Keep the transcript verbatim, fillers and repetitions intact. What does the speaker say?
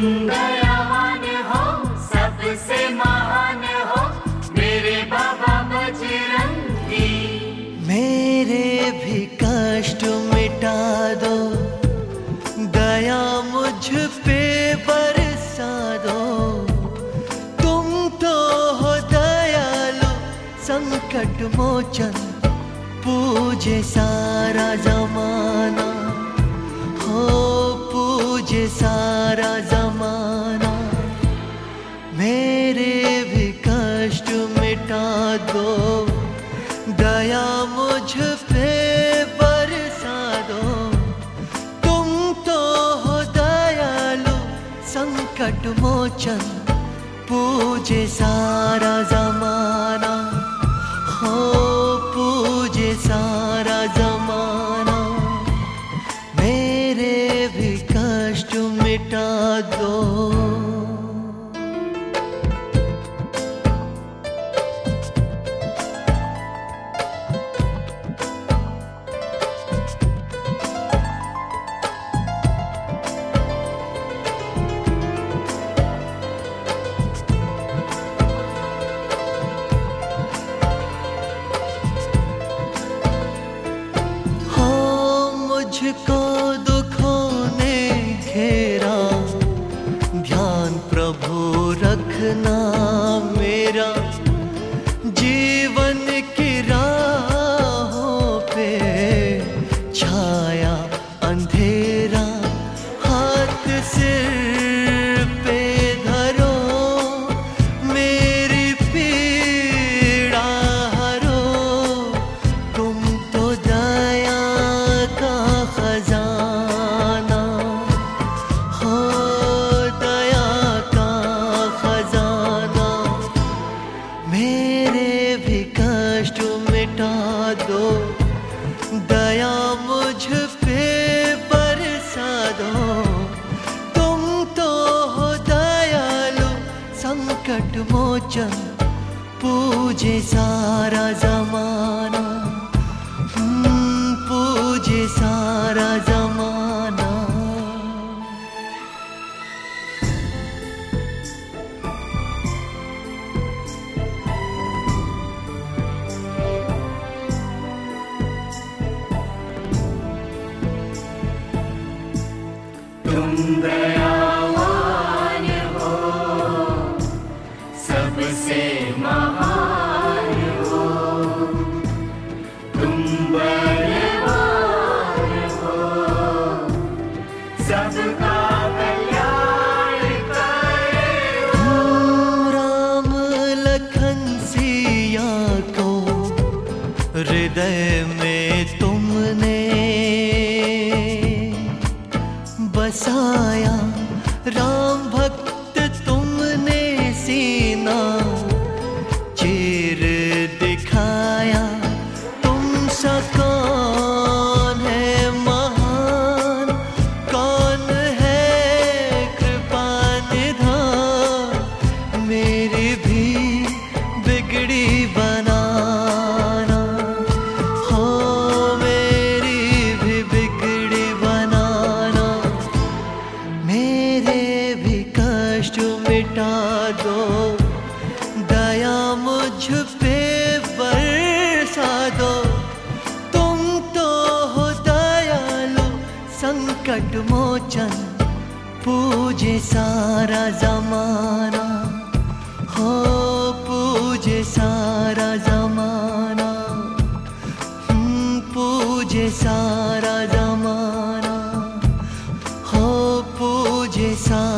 दयावान हो, सबसे महान हो मेरे बाबा बजरंगी। मेरे भी कष्ट मिटा दो, दया मुझ पे बरसा दो। तुम तो हो दयालु संकट मोचन, पूजे सारा जमाना हो, पूजे सारा जमाना। मेरे भी कष्ट मिटा दो, दया मुझ पे बरसा दो। तुम तो हो दयालु संकट मोचन, पूजे सारा जमाना हो, पूजे सारा जमाना। मेरे भी कष्ट मिटा दो। मुझको दुखों ने घेरा, ध्यान प्रभु रखना मेरा। जीवन की राहों पे छाया अंधेरा, हाथ सिर पे धरो, मेरी पीड़ा हरो। तुम तो दया का खजाना हो, दया का खजाना। मेरे भी कष्ट मिटा दो, दया मुझ पे बरसा दो। तुम तो हो दयालु संकट मोचन, पूजे सारा जमाना, पूजे सारा जमाना। तुम दयावान हो, सबसे महान हो। तुम बलवान हो, सबका कल्याण करे हो। राम लखन सिया को हृदय में तुमने बसाया। राम भक्त तुमने सीना चीर दिखाया। तुम सा कौन है महान, कौन है कृपा निधान। मेरी भी बिगड़ी बनाना हो, मेरी भी बिगड़ी बनाना। मेरे भी कष्ट मिटा दो, दया मुझ पे बरसा दो। तुम तो हो दयालु संकट मोचन, पूजे सारा जमाना हो, पूजे सारा जमाना। पूजे सारा जमाना हो, पूजे सारा